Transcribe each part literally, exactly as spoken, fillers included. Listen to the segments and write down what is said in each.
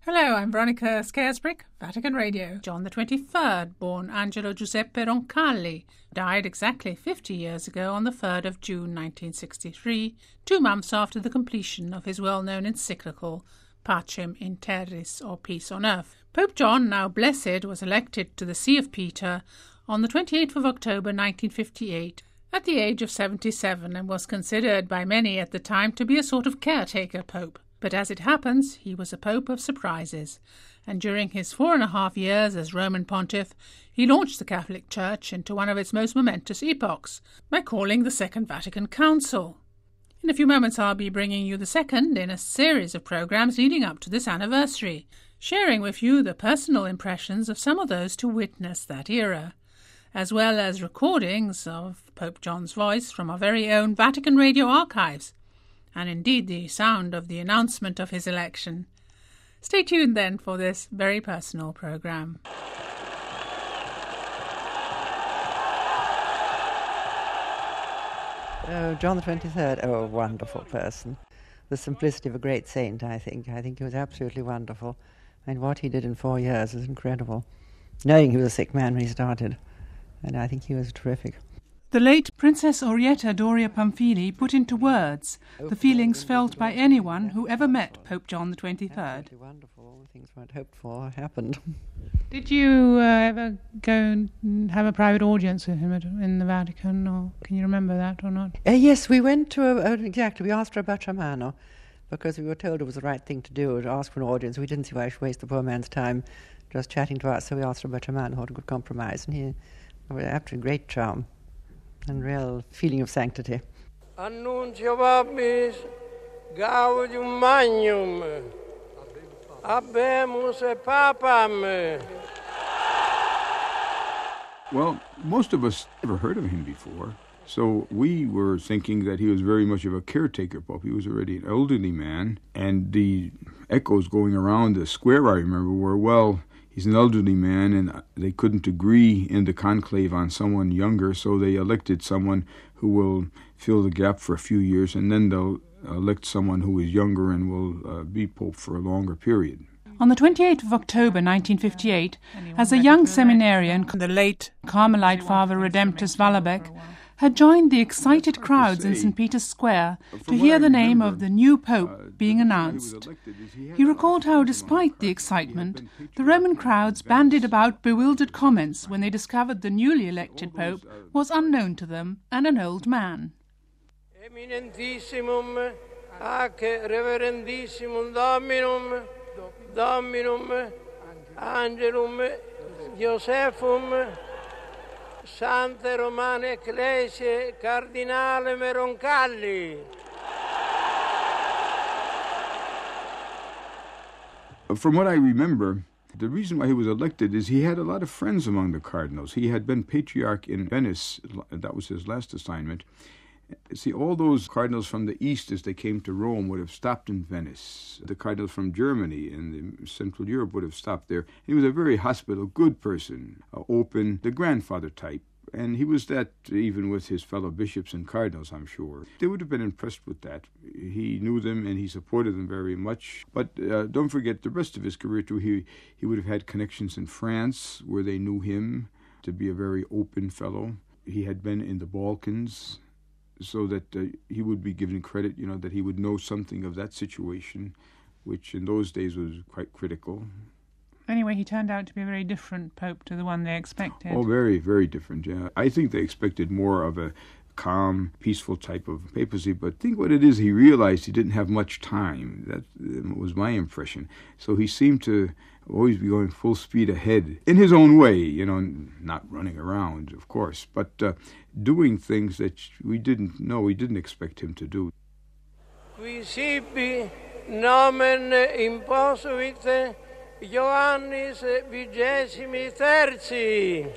Hello, I'm Veronica Scaresbrick, Vatican Radio. John the twenty-third, born Angelo Giuseppe Roncalli, died exactly fifty years ago on the third of June nineteen sixty-three, two months after the completion of his well-known encyclical Pacem in Terris, or Peace on Earth. Pope John, now blessed, was elected to the See of Peter on the twenty-eighth of October nineteen fifty-eight at the age of seventy-seven, and was considered by many at the time to be a sort of caretaker pope. But as it happens, he was a pope of surprises, and during his four and a half years as Roman pontiff, he launched the Catholic Church into one of its most momentous epochs by calling the Second Vatican Council. In a few moments I'll be bringing you the second in a series of programmes leading up to this anniversary, sharing with you the personal impressions of some of those to witness that era, as well as recordings of Pope John's voice from our very own Vatican Radio archives, and indeed the sound of the announcement of his election. Stay tuned then for this very personal programme. Oh, John the twenty-third, oh, a wonderful person. The simplicity of a great saint, I think. I think he was absolutely wonderful. And what he did in four years is incredible. Knowing he was a sick man when he started. And I think he was terrific. The late Princess Orietta Doria Pamphili put into words the feelings felt by anyone who ever met Pope John the twenty-third. Absolutely wonderful. All the things weren't hoped for happened. Did you uh, ever go and have a private audience with him at, in the Vatican, or can you remember that or not? Uh, yes, we went to, a, uh, exactly, we asked for a Bacciamano, because we were told it was the right thing to do, to ask for an audience. We didn't see why I should waste the poor man's time just chatting to us, so we asked for a Bacciamano, what a good compromise. And he was absolutely great charm and real feeling of sanctity. Annuncio vobis gaudium magnum, habemus e papam. Well, most of us never heard of him before, so we were thinking that he was very much of a caretaker pope. He was already an elderly man, and the echoes going around the square, I remember, were, well, he's an elderly man, and they couldn't agree in the conclave on someone younger, so they elected someone who will fill the gap for a few years, and then they'll elect someone who is younger and will uh, be pope for a longer period. On the twenty-eighth of October nineteen fifty-eight, as a young seminarian, the late Carmelite Father Redemptus Wallerbeck had joined the excited crowds in Saint Peter's Square to hear the name of the new pope being announced. He recalled how, despite the excitement, the Roman crowds banded about bewildered comments when they discovered the newly elected pope was unknown to them and an old man. Eminentissimum ac reverendissimum Dominum, Dominum Angelum Josephum Sante Romane Ecclesiae Cardinale Roncalli. From what I remember, the reason why he was elected is he had a lot of friends among the cardinals. He had been patriarch in Venice. That was his last assignment. See, all those cardinals from the east, as they came to Rome, would have stopped in Venice. The cardinals from Germany and Central Europe would have stopped there. He was a very hospitable, good person, uh, open, the grandfather type. And he was that even with his fellow bishops and cardinals, I'm sure. They would have been impressed with that. He knew them and he supported them very much. But uh, don't forget the rest of his career, too. He, he would have had connections in France, where they knew him to be a very open fellow. He had been in the Balkans, so that uh, he would be given credit, you know, that he would know something of that situation, which in those days was quite critical. Anyway, he turned out to be a very different pope to the one they expected. Oh, very, very different, yeah. I think they expected more of a calm, peaceful type of papacy, but I think what it is, he realized he didn't have much time. That was my impression. So he seemed to always be going full speed ahead, in his own way, you know, not running around, of course, but uh, doing things that we didn't know, we didn't expect him to do. Qui sibi nomen imposuit Ioannis vigesimi terzi.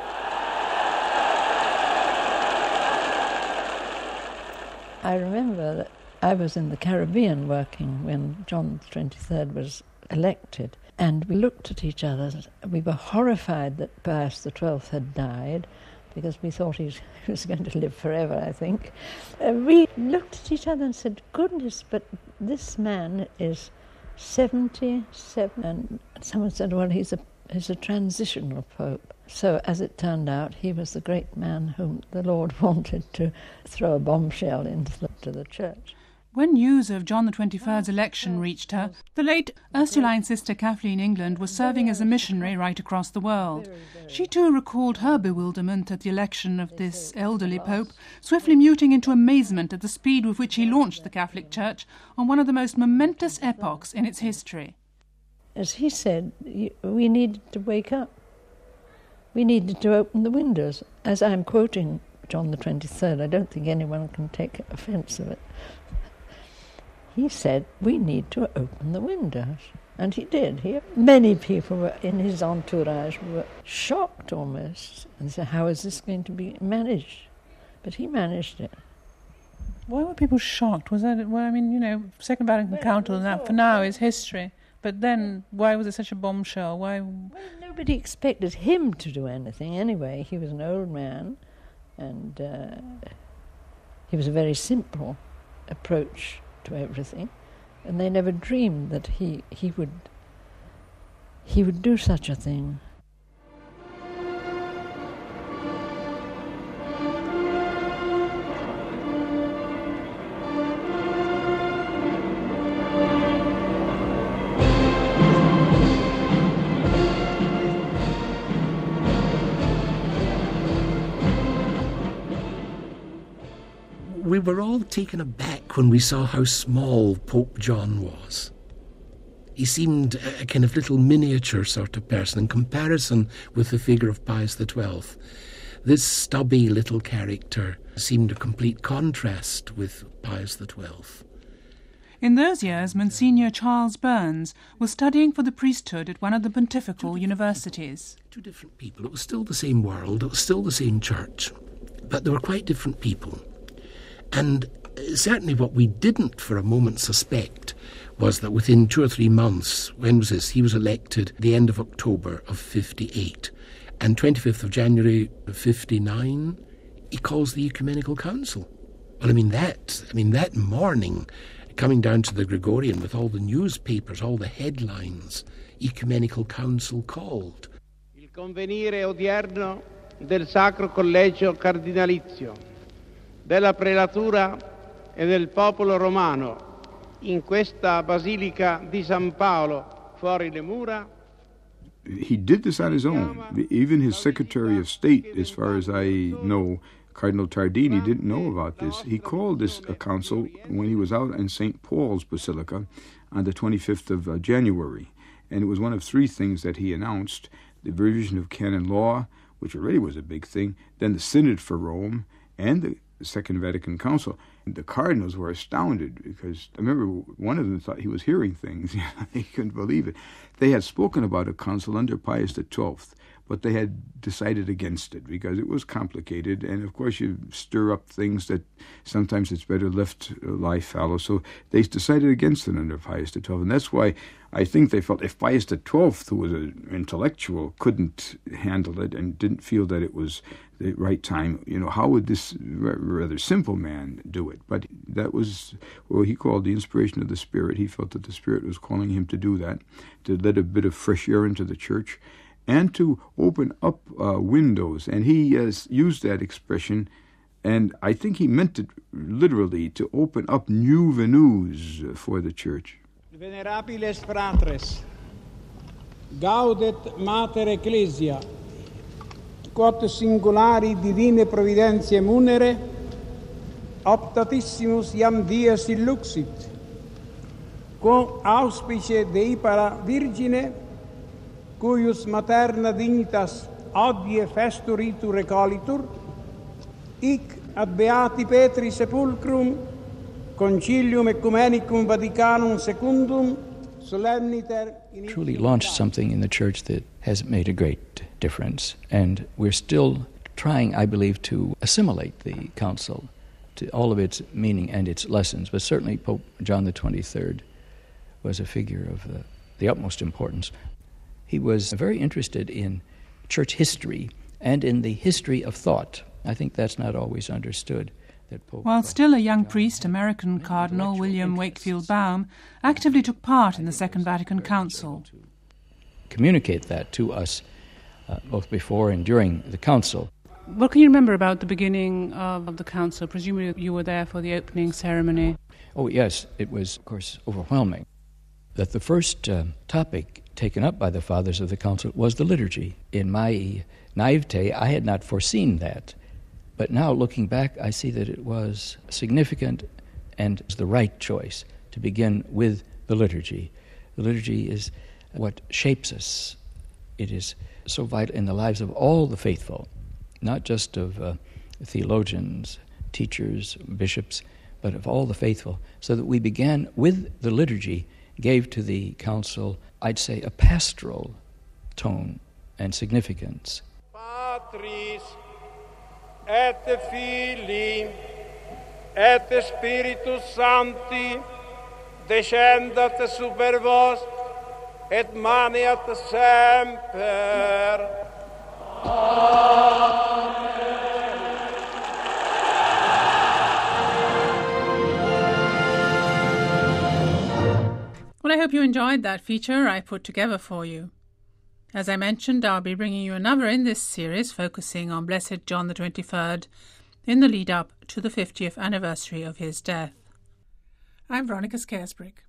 I remember that I was in the Caribbean working when John the twenty-third was elected, and we looked at each other. We were horrified that Pius the twelfth had died, because we thought he was going to live forever, I think. Uh, we looked at each other and said, goodness, but this man is seventy-seven, and someone said, well, he's a, he's a transitional pope. So, as it turned out, he was the great man whom the Lord wanted to throw a bombshell into the, to the church. When news of John the twenty-third's election reached her, the late Ursuline sister Kathleen England was serving as a missionary right across the world. She too recalled her bewilderment at the election of this elderly pope, swiftly muting into amazement at the speed with which he launched the Catholic Church on one of the most momentous epochs in its history. As he said, we needed to wake up. We needed to open the windows. As I'm quoting John the twenty-third, I don't think anyone can take offence of it. He said, we need to open the windows. And he did. He, many people were in his entourage were shocked almost and said, how is this going to be managed? But he managed it. Why were people shocked? Was that, well, I mean, you know, Second Vatican Council now, for now is history. But then, why was it such a bombshell? Why? Well, nobody expected him to do anything anyway. He was an old man, and uh, he was a very simple approach to everything, and they never dreamed that he he would he would do such a thing. We were all taken aback when we saw how small Pope John was. He seemed a kind of little miniature sort of person in comparison with the figure of Pius the twelfth. This stubby little character seemed a complete contrast with Pius the twelfth. In those years, Monsignor Charles Burns was studying for the priesthood at one of the pontifical universities. Two different people. It was still the same world, it was still the same church, but they were quite different people. And certainly what we didn't for a moment suspect was that within two or three months, when was this? He was elected the end of October of fifty-eight. And twenty-fifth of January of fifty-nine, he calls the Ecumenical Council. Well, I mean, that, I mean, that morning, coming down to the Gregorian with all the newspapers, all the headlines, Ecumenical Council called. Il convenire odierno del Sacro Collegio Cardinalizio, della prelatura e del popolo romano in questa basilica di San Paolo fuori le mura. He did this on his own. Even his Secretary of State, as far as I know, Cardinal Tardini, didn't know about this. He called this a council when he was out in Saint Paul's Basilica on the twenty-fifth of uh, January. And it was one of three things that he announced: the revision of canon law, which already was a big thing, then the Synod for Rome, and the Second Vatican Council. The cardinals were astounded because I remember one of them thought he was hearing things. He couldn't believe it. They had spoken about a council under Pius the twelfth, but they had decided against it because it was complicated, and of course you stir up things that sometimes it's better left lie fallow. So they decided against it under Pius the twelfth, and that's why I think they felt if Pius the twelfth, who was an intellectual, couldn't handle it and didn't feel that it was the right time, you know, how would this rather simple man do it? But that was what he called the inspiration of the Spirit. He felt that the Spirit was calling him to do that, to let a bit of fresh air into the church, and to open up uh, windows. And he uh, used that expression, and I think he meant it literally, to open up new venues for the church. Venerabiles fratres, gaudet mater ecclesia, quod singulari divine providentiae munere, optatissimus iam dies illuxit, quo auspice Dei para Virgine, cuius materna dignitas odie festuritur recolitur, hic ad Beati Petri sepulcrum, Concilium Ecumenicum Vaticanum Secundum, solemniter... Truly launched something in the church that has made a great difference, and we're still trying, I believe, to assimilate the council to all of its meaning and its lessons, but certainly Pope John the twenty-third was a figure of the, the utmost importance. He was very interested in church history and in the history of thought. I think that's not always understood. that Pope... While uh, still a young John priest, had American many Cardinal intellectual William interests. Wakefield Baum actively took part in the Second Vatican Council. Communicate that to us uh, both before and during the council. What can you remember about the beginning of the council? Presumably you were there for the opening ceremony. Oh, yes, it was, of course, overwhelming. That the first uh, topic taken up by the fathers of the council was the liturgy. In my naivete, I had not foreseen that. But now, looking back, I see that it was significant and the right choice to begin with the liturgy. The liturgy is what shapes us. It is so vital in the lives of all the faithful, not just of uh, theologians, teachers, bishops, but of all the faithful, so that we began with the liturgy, gave to the council, I'd say, a pastoral tone and significance. Patris et Filii et Spiritus Sancti descendat super vos et maniat semper. Well, I hope you enjoyed that feature I put together for you. As I mentioned, I'll be bringing you another in this series focusing on Blessed John the twenty-third in the lead-up to the fiftieth anniversary of his death. I'm Veronica Scaresbrick.